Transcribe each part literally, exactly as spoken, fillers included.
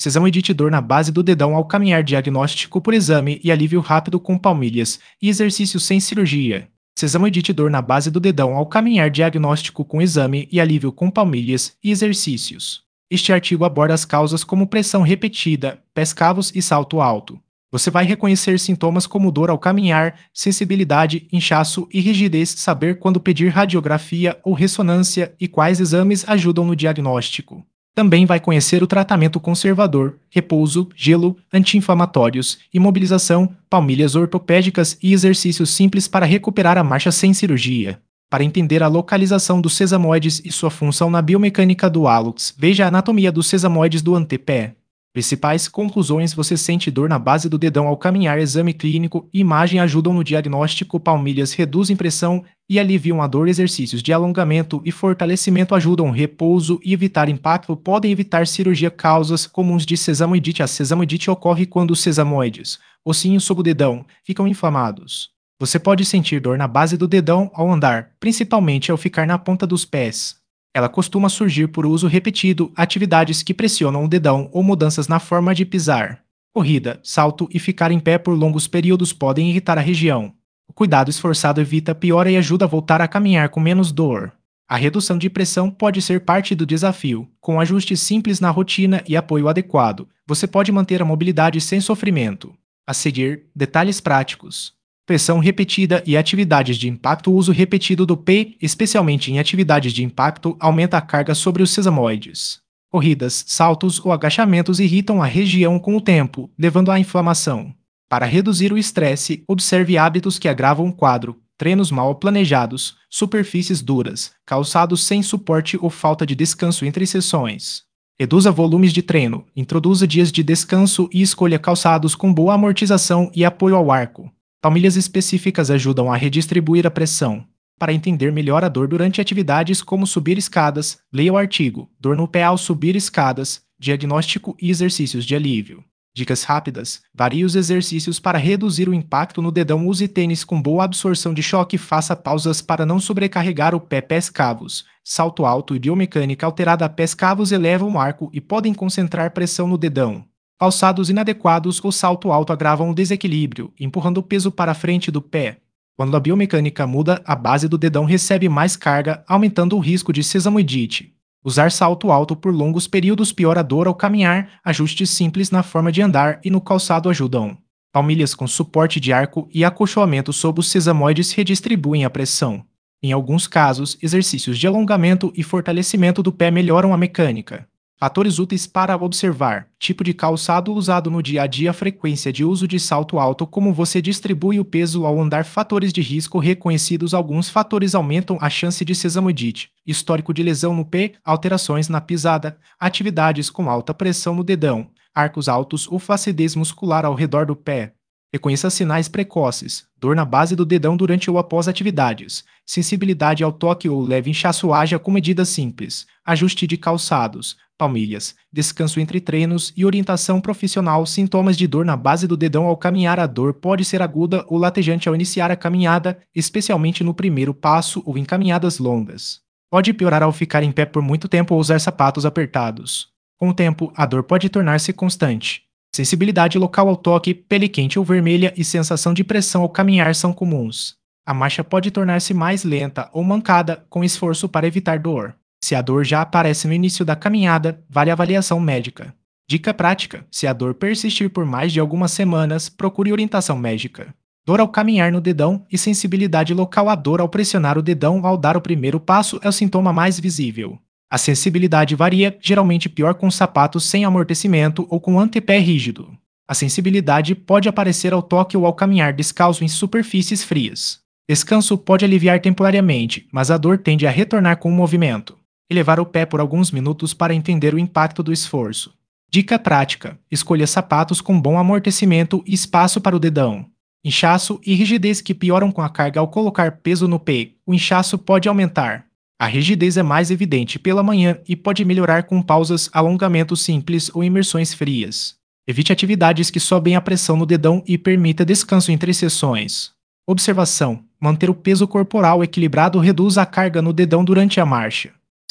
Sesamoidite dor na base do dedão ao caminhar, diagnóstico por exame e alívio rápido com palmilhas e exercícios sem cirurgia. Sesamoidite dor na base do dedão ao caminhar, diagnóstico com exame e alívio com palmilhas e exercícios. Este artigo aborda as causas como pressão repetida, pés cavos e salto alto. Você vai reconhecer sintomas como dor ao caminhar, sensibilidade, inchaço e rigidez, saber quando pedir radiografia ou ressonância e quais exames ajudam no diagnóstico. Também vai conhecer o tratamento conservador, repouso, gelo, anti-inflamatórios, imobilização, palmilhas ortopédicas e exercícios simples para recuperar a marcha sem cirurgia. Para entender a localização dos sesamoides e sua função na biomecânica do hálux, veja a anatomia dos sesamoides do antepé. Principais conclusões: você sente dor na base do dedão ao caminhar, exame clínico e imagem ajudam no diagnóstico, palmilhas reduzem pressão e aliviam a dor, exercícios de alongamento e fortalecimento ajudam repouso e evitar impacto, podem evitar cirurgia. Causas comuns de sesamoidite: a sesamoidite ocorre quando os sesamoides, ossinhos sob o dedão, ficam inflamados. Você pode sentir dor na base do dedão ao andar, principalmente ao ficar na ponta dos pés. Ela costuma surgir por uso repetido, atividades que pressionam o dedão ou mudanças na forma de pisar. Corrida, salto e ficar em pé por longos períodos podem irritar a região. O cuidado esforçado evita, piora e ajuda a voltar a caminhar com menos dor. A redução de pressão pode ser parte do desafio. Com ajustes simples na rotina e apoio adequado, você pode manter a mobilidade sem sofrimento. A seguir, detalhes práticos. Pressão repetida e atividades de impacto. O uso repetido do pé, especialmente em atividades de impacto, aumenta a carga sobre os sesamoides. Corridas, saltos ou agachamentos irritam a região com o tempo, levando à inflamação. Para reduzir o estresse, observe hábitos que agravam o quadro: treinos mal planejados, superfícies duras, calçados sem suporte ou falta de descanso entre sessões. Reduza volumes de treino, introduza dias de descanso e escolha calçados com boa amortização e apoio ao arco. Palmilhas específicas ajudam a redistribuir a pressão. Para entender melhor a dor durante atividades como subir escadas, leia o artigo Dor no pé ao subir escadas, diagnóstico e exercícios de alívio. Dicas rápidas: varie os exercícios para reduzir o impacto no dedão. Use tênis com boa absorção de choque. Faça pausas para não sobrecarregar o pé. Pés cavos, salto alto e biomecânica alterada. Pés cavos elevam o arco e podem concentrar pressão no dedão. Calçados inadequados ou salto alto agravam o desequilíbrio, empurrando o peso para a frente do pé. Quando a biomecânica muda, a base do dedão recebe mais carga, aumentando o risco de sesamoidite. Usar salto alto por longos períodos piora a dor ao caminhar. Ajustes simples na forma de andar e no calçado ajudam. Palmilhas com suporte de arco e acolchoamento sob os sesamoides redistribuem a pressão. Em alguns casos, exercícios de alongamento e fortalecimento do pé melhoram a mecânica. Fatores úteis para observar: tipo de calçado usado no dia a dia, frequência de uso de salto alto, como você distribui o peso ao andar, fatores de risco reconhecidos. Alguns fatores aumentam a chance de sesamoidite: histórico de lesão no pé, alterações na pisada, atividades com alta pressão no dedão, arcos altos ou flacidez muscular ao redor do pé. Reconheça sinais precoces: dor na base do dedão durante ou após atividades, sensibilidade ao toque ou leve inchaço. Haja com medidas simples: ajuste de calçados, palmilhas, descanso entre treinos e orientação profissional. Sintomas de dor na base do dedão ao caminhar: a dor pode ser aguda ou latejante ao iniciar a caminhada, especialmente no primeiro passo ou em caminhadas longas. Pode piorar ao ficar em pé por muito tempo ou usar sapatos apertados. Com o tempo, a dor pode tornar-se constante. Sensibilidade local ao toque, pele quente ou vermelha e sensação de pressão ao caminhar são comuns. A marcha pode tornar-se mais lenta ou mancada, com esforço para evitar dor. Se a dor já aparece no início da caminhada, vale a avaliação médica. Dica prática: se a dor persistir por mais de algumas semanas, procure orientação médica. Dor ao caminhar no dedão e sensibilidade local: a dor ao pressionar o dedão ao dar o primeiro passo é o sintoma mais visível. A sensibilidade varia, geralmente pior com sapatos sem amortecimento ou com antepé rígido. A sensibilidade pode aparecer ao toque ou ao caminhar descalço em superfícies frias. Descanso pode aliviar temporariamente, mas a dor tende a retornar com o movimento. Elevar o pé por alguns minutos para entender o impacto do esforço. Dica prática: escolha sapatos com bom amortecimento e espaço para o dedão. Inchaço e rigidez que pioram com a carga ao colocar peso no pé. O inchaço pode aumentar. A rigidez é mais evidente pela manhã e pode melhorar com pausas, alongamentos simples ou imersões frias. Evite atividades que sobem a pressão no dedão e permita descanso entre sessões. Observação: manter o peso corporal equilibrado reduz a carga no dedão durante a marcha.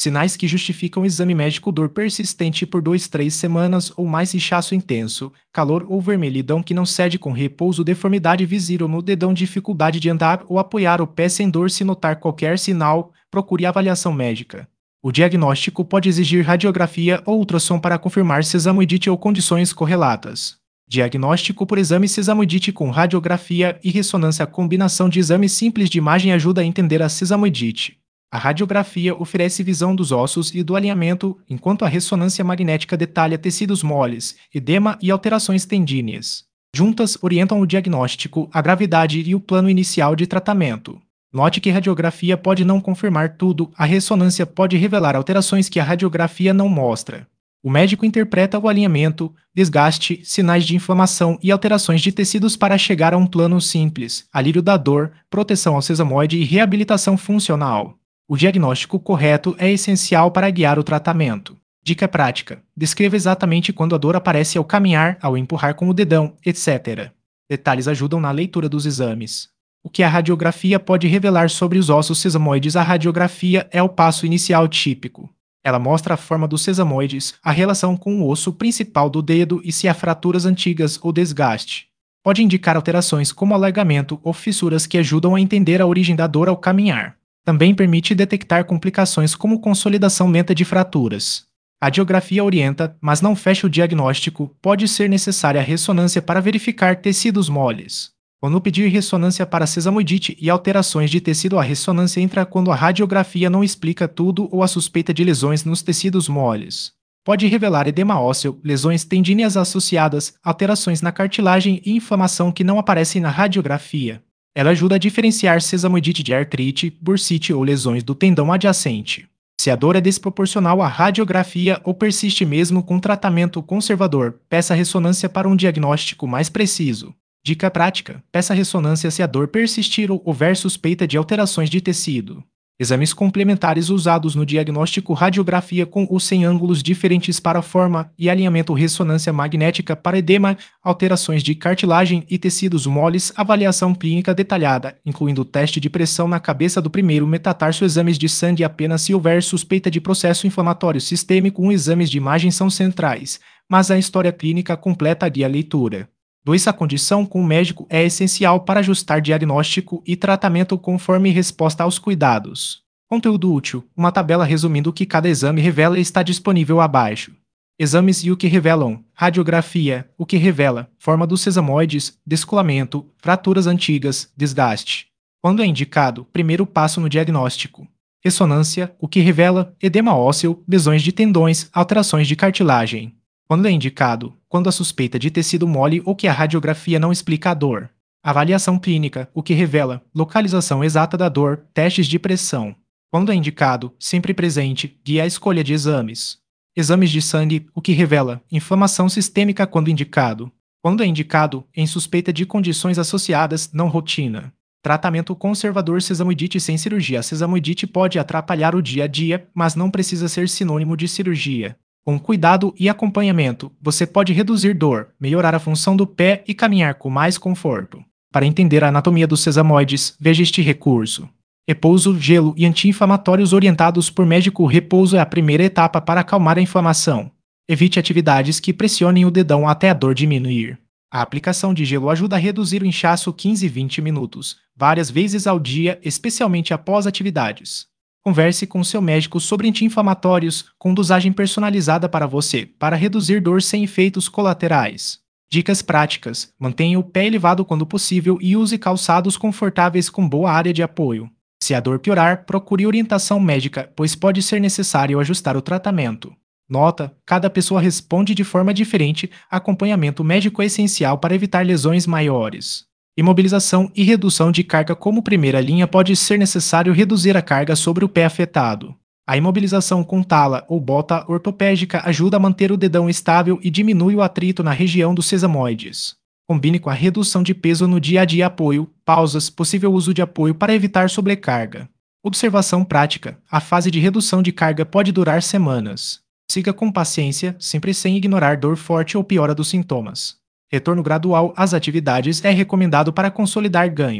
Sinais que justificam o exame médico: dor persistente por dois, três semanas ou mais, inchaço intenso, calor ou vermelhidão que não cede com repouso, deformidade visível no dedão, dificuldade de andar ou apoiar o pé sem dor. Se notar qualquer sinal, procure avaliação médica. O diagnóstico pode exigir radiografia ou ultrassom para confirmar sesamoidite ou condições correlatas. Diagnóstico por exame: sesamoidite com radiografia e ressonância. A combinação de exames simples de imagem ajuda a entender a sesamoidite. A radiografia oferece visão dos ossos e do alinhamento, enquanto a ressonância magnética detalha tecidos moles, edema e alterações tendíneas. Juntas, orientam o diagnóstico, a gravidade e o plano inicial de tratamento. Note que a radiografia pode não confirmar tudo, a ressonância pode revelar alterações que a radiografia não mostra. O médico interpreta o alinhamento, desgaste, sinais de inflamação e alterações de tecidos para chegar a um plano simples: alívio da dor, proteção ao sesamoide e reabilitação funcional. O diagnóstico correto é essencial para guiar o tratamento. Dica prática: descreva exatamente quando a dor aparece ao caminhar, ao empurrar com o dedão, etcétera. Detalhes ajudam na leitura dos exames. O que a radiografia pode revelar sobre os ossos sesamoides? A radiografia é o passo inicial típico. Ela mostra a forma dos sesamoides, a relação com o osso principal do dedo e se há fraturas antigas ou desgaste. Pode indicar alterações como alargamento ou fissuras que ajudam a entender a origem da dor ao caminhar. Também permite detectar complicações como consolidação lenta de fraturas. A radiografia orienta, mas não fecha o diagnóstico. Pode ser necessária a ressonância para verificar tecidos moles. Quando pedir ressonância para sesamoidite e alterações de tecido, a ressonância entra quando a radiografia não explica tudo ou a suspeita de lesões nos tecidos moles. Pode revelar edema ósseo, lesões tendíneas associadas, alterações na cartilagem e inflamação que não aparecem na radiografia. Ela ajuda a diferenciar sesamoidite de artrite, bursite ou lesões do tendão adjacente. Se a dor é desproporcional à radiografia ou persiste mesmo com tratamento conservador, peça ressonância para um diagnóstico mais preciso. Dica prática: peça ressonância se a dor persistir ou houver suspeita de alterações de tecido. Exames complementares usados no diagnóstico: radiografia com ou sem ângulos diferentes para forma e alinhamento, ressonância magnética para edema, alterações de cartilagem e tecidos moles, avaliação clínica detalhada, incluindo teste de pressão na cabeça do primeiro metatarso, exames de sangue apenas se houver suspeita de processo inflamatório sistêmico. Um exames de imagem são centrais, mas a história clínica completa guia a leitura. dois A condição com o médico é essencial para ajustar diagnóstico e tratamento conforme resposta aos cuidados. Conteúdo útil: uma tabela resumindo o que cada exame revela está disponível abaixo. Exames e o que revelam: radiografia, o que revela, forma dos sesamoides, descolamento, fraturas antigas, desgaste. Quando é indicado, primeiro passo no diagnóstico. Ressonância, o que revela, edema ósseo, lesões de tendões, alterações de cartilagem. Quando é indicado, quando a suspeita de tecido mole ou que a radiografia não explica a dor. Avaliação clínica, o que revela, localização exata da dor, testes de pressão. Quando é indicado, sempre presente, guia a escolha de exames. Exames de sangue, o que revela, inflamação sistêmica quando indicado. Quando é indicado, em suspeita de condições associadas, não rotina. Tratamento conservador: sesamoidite sem cirurgia. A sesamoidite pode atrapalhar o dia a dia, mas não precisa ser sinônimo de cirurgia. Com cuidado e acompanhamento, você pode reduzir dor, melhorar a função do pé e caminhar com mais conforto. Para entender a anatomia dos sesamoides, veja este recurso. Repouso, gelo e anti-inflamatórios orientados por médico. O repouso é a primeira etapa para acalmar a inflamação. Evite atividades que pressionem o dedão até a dor diminuir. A aplicação de gelo ajuda a reduzir o inchaço quinze a vinte minutos, várias vezes ao dia, especialmente após atividades. Converse com seu médico sobre anti-inflamatórios com dosagem personalizada para você, para reduzir dor sem efeitos colaterais. Dicas práticas: mantenha o pé elevado quando possível e use calçados confortáveis com boa área de apoio. Se a dor piorar, procure orientação médica, pois pode ser necessário ajustar o tratamento. Nota: cada pessoa responde de forma diferente, acompanhamento médico é essencial para evitar lesões maiores. Imobilização e redução de carga: como primeira linha, pode ser necessário reduzir a carga sobre o pé afetado. A imobilização com tala ou bota ortopédica ajuda a manter o dedão estável e diminui o atrito na região dos sesamoides. Combine com a redução de peso no dia a dia. Apoio, pausas, possível uso de apoio para evitar sobrecarga. Observação prática: a fase de redução de carga pode durar semanas. Siga com paciência, sempre sem ignorar dor forte ou piora dos sintomas. Retorno gradual às atividades é recomendado para consolidar ganhos.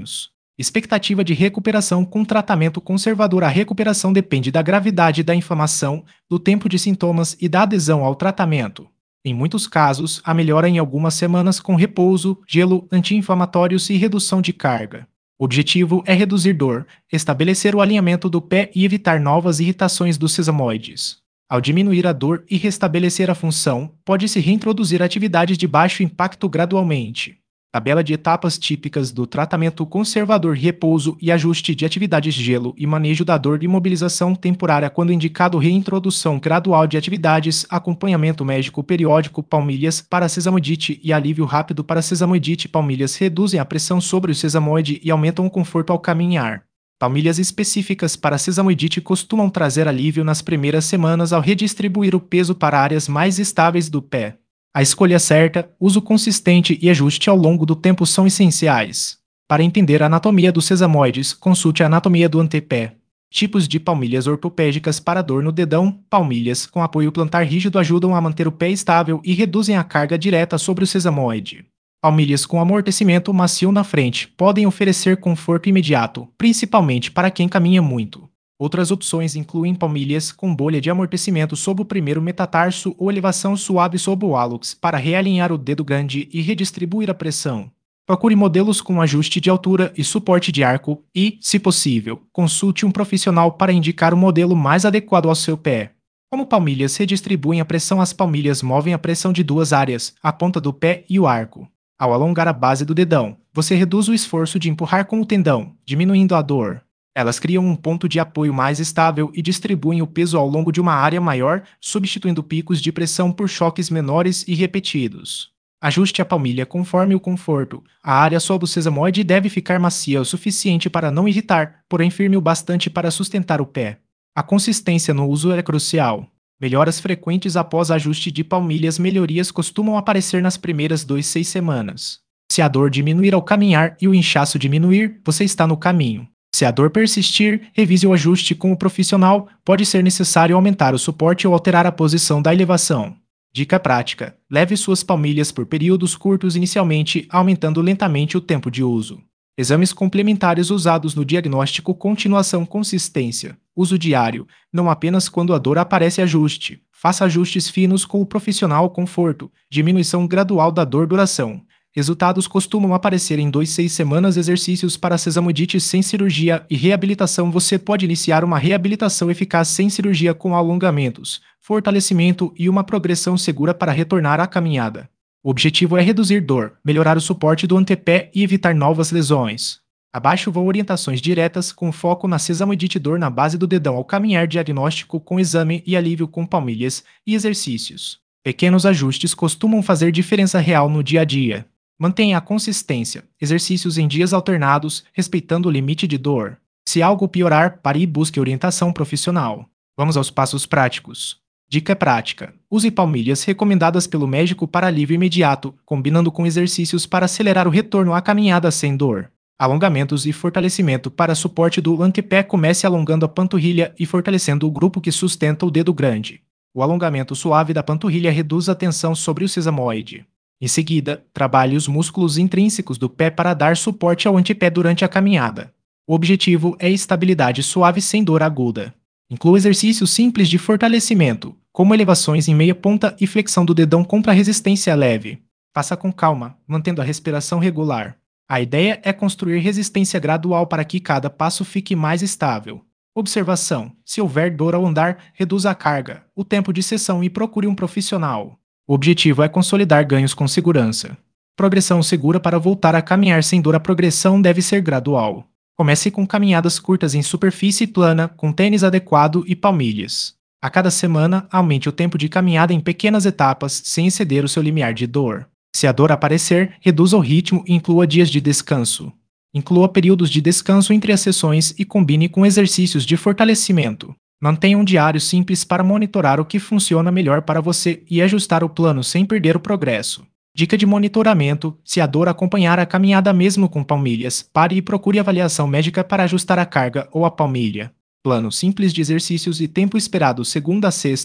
Expectativa de recuperação com tratamento conservador. A recuperação depende da gravidade da inflamação, do tempo de sintomas e da adesão ao tratamento. Em muitos casos, a melhora em algumas semanas com repouso, gelo, anti-inflamatórios e redução de carga. O objetivo é reduzir dor, estabelecer o alinhamento do pé e evitar novas irritações dos sesamoides. Ao diminuir a dor e restabelecer a função, pode-se reintroduzir atividades de baixo impacto gradualmente. Tabela de etapas típicas do tratamento conservador: repouso e ajuste de atividades, gelo e manejo da dor, imobilização temporária quando indicado, reintrodução gradual de atividades, acompanhamento médico periódico. Palmilhas para sesamoidite e alívio rápido para sesamoidite. Palmilhas reduzem a pressão sobre o sesamoide e aumentam o conforto ao caminhar. Palmilhas específicas para sesamoidite costumam trazer alívio nas primeiras semanas ao redistribuir o peso para áreas mais estáveis do pé. A escolha certa, uso consistente e ajuste ao longo do tempo são essenciais. Para entender a anatomia dos sesamoides, consulte a anatomia do antepé. Tipos de palmilhas ortopédicas para dor no dedão. Palmilhas com apoio plantar rígido ajudam a manter o pé estável e reduzem a carga direta sobre o sesamoide. Palmilhas com amortecimento macio na frente podem oferecer conforto imediato, principalmente para quem caminha muito. Outras opções incluem palmilhas com bolha de amortecimento sob o primeiro metatarso ou elevação suave sob o hálux para realinhar o dedo grande e redistribuir a pressão. Procure modelos com ajuste de altura e suporte de arco e, se possível, consulte um profissional para indicar o modelo mais adequado ao seu pé. Como palmilhas redistribuem a pressão? As palmilhas movem a pressão de duas áreas, a ponta do pé e o arco. Ao alongar a base do dedão, você reduz o esforço de empurrar com o tendão, diminuindo a dor. Elas criam um ponto de apoio mais estável e distribuem o peso ao longo de uma área maior, substituindo picos de pressão por choques menores e repetidos. Ajuste a palmilha conforme o conforto. A área sob o sesamoide deve ficar macia o suficiente para não irritar, porém firme o bastante para sustentar o pé. A consistência no uso é crucial. Melhoras frequentes após ajuste de palmilhas. Melhorias costumam aparecer nas primeiras duas a seis semanas. Se a dor diminuir ao caminhar e o inchaço diminuir, você está no caminho. Se a dor persistir, revise o ajuste com o profissional. Pode ser necessário aumentar o suporte ou alterar a posição da elevação. Dica prática: leve suas palmilhas por períodos curtos inicialmente, aumentando lentamente o tempo de uso. Exames complementares usados no diagnóstico: continuação, consistência. Uso diário, não apenas quando a dor aparece. Ajuste: faça ajustes finos com o profissional. Conforto: diminuição gradual da dor. Duração: resultados costumam aparecer em duas a seis semanas. Exercícios para sesamoidite sem cirurgia e reabilitação. Você pode iniciar uma reabilitação eficaz sem cirurgia com alongamentos, fortalecimento e uma progressão segura para retornar à caminhada. O objetivo é reduzir dor, melhorar o suporte do antepé e evitar novas lesões. Abaixo vão orientações diretas com foco na sesamoidite. Dor na base do dedão ao caminhar. Diagnóstico com exame e alívio com palmilhas e exercícios. Pequenos ajustes costumam fazer diferença real no dia a dia. Mantenha a consistência. Exercícios em dias alternados, respeitando o limite de dor. Se algo piorar, pare e busque orientação profissional. Vamos aos passos práticos. Dica prática: use palmilhas recomendadas pelo médico para alívio imediato, combinando com exercícios para acelerar o retorno à caminhada sem dor. Alongamentos e fortalecimento para suporte do antepé. Comece alongando a panturrilha e fortalecendo o grupo que sustenta o dedo grande. O alongamento suave da panturrilha reduz a tensão sobre o sesamoide. Em seguida, trabalhe os músculos intrínsecos do pé para dar suporte ao antepé durante a caminhada. O objetivo é estabilidade suave sem dor aguda. Inclua exercícios simples de fortalecimento, como elevações em meia ponta e flexão do dedão contra resistência leve. Faça com calma, mantendo a respiração regular. A ideia é construir resistência gradual para que cada passo fique mais estável. Observação: se houver dor ao andar, reduza a carga, o tempo de sessão e procure um profissional. O objetivo é consolidar ganhos com segurança. Progressão segura para voltar a caminhar sem dor. A progressão deve ser gradual. Comece com caminhadas curtas em superfície plana, com tênis adequado e palmilhas. A cada semana, aumente o tempo de caminhada em pequenas etapas, sem exceder o seu limiar de dor. Se a dor aparecer, reduza o ritmo e inclua dias de descanso. Inclua períodos de descanso entre as sessões e combine com exercícios de fortalecimento. Mantenha um diário simples para monitorar o que funciona melhor para você e ajustar o plano sem perder o progresso. Dica de monitoramento: se a dor acompanhar a caminhada mesmo com palmilhas, pare e procure avaliação médica para ajustar a carga ou a palmilha. Plano simples de exercícios e tempo esperado segunda a sexta.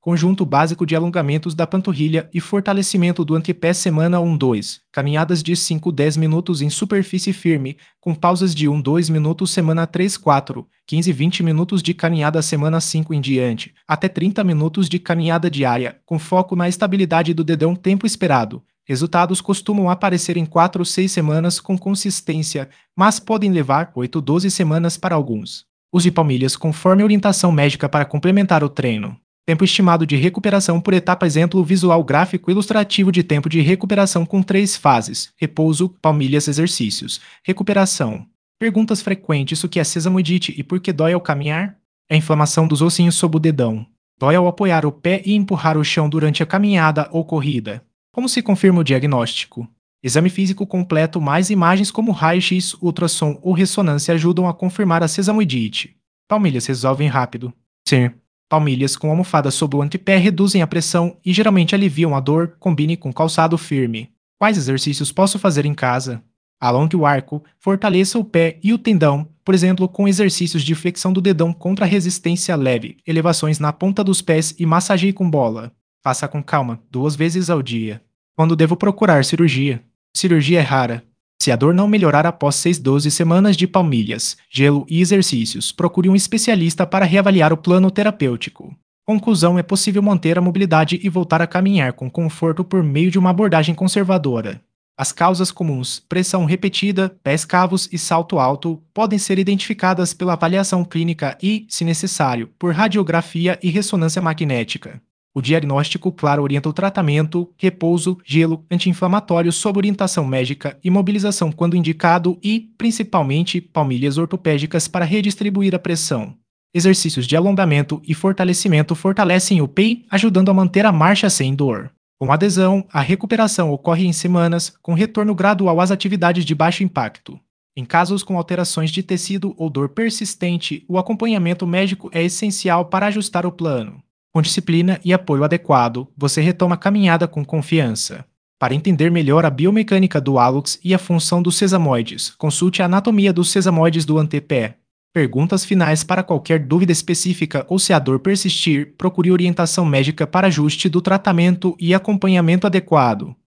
Conjunto básico de alongamentos da panturrilha e fortalecimento do antepé semana um dois. Caminhadas de cinco a dez minutos em superfície firme, com pausas de um a dois minutos semana três quatro, quinze a vinte minutos de caminhada semana cinco em diante, até trinta minutos de caminhada diária, com foco na estabilidade do dedão tempo esperado. Resultados costumam aparecer em quatro a seis semanas com consistência, mas podem levar oito a doze semanas para alguns. Use palmilhas conforme orientação médica para complementar o treino. Tempo estimado de recuperação por etapa. Exemplo visual gráfico ilustrativo de tempo de recuperação com três fases: repouso, palmilhas, exercícios. Recuperação. Perguntas frequentes: o que é sesamoidite e por que dói ao caminhar? É inflamação dos ossinhos sob o dedão. Dói ao apoiar o pé e empurrar o chão durante a caminhada ou corrida. Como se confirma o diagnóstico? Exame físico completo mais imagens como raio-x, ultrassom ou ressonância ajudam a confirmar a sesamoidite. Palmilhas resolvem rápido. Sim. Palmilhas com almofada sob o antepé reduzem a pressão e geralmente aliviam a dor. Combine com calçado firme. Quais exercícios posso fazer em casa? Alongue o arco, fortaleça o pé e o tendão, por exemplo, com exercícios de flexão do dedão contra resistência leve, elevações na ponta dos pés e massageie com bola. Faça com calma, duas vezes ao dia. Quando devo procurar cirurgia? Cirurgia é rara. Se a dor não melhorar após seis a doze semanas de palmilhas, gelo e exercícios, procure um especialista para reavaliar o plano terapêutico. Conclusão: é possível manter a mobilidade e voltar a caminhar com conforto por meio de uma abordagem conservadora. As causas comuns, pressão repetida, pés cavos e salto alto, podem ser identificadas pela avaliação clínica e, se necessário, por radiografia e ressonância magnética. O diagnóstico claro orienta o tratamento, repouso, gelo, anti-inflamatório sob orientação médica, imobilização quando indicado e, principalmente, palmilhas ortopédicas para redistribuir a pressão. Exercícios de alongamento e fortalecimento fortalecem o pé, ajudando a manter a marcha sem dor. Com adesão, a recuperação ocorre em semanas, com retorno gradual às atividades de baixo impacto. Em casos com alterações de tecido ou dor persistente, o acompanhamento médico é essencial para ajustar o plano. Com disciplina e apoio adequado, você retoma a caminhada com confiança. Para entender melhor a biomecânica do hálux e a função dos sesamoides, consulte a anatomia dos sesamoides do antepé. Perguntas finais: para qualquer dúvida específica ou se a dor persistir, procure orientação médica para ajuste do tratamento e acompanhamento adequado.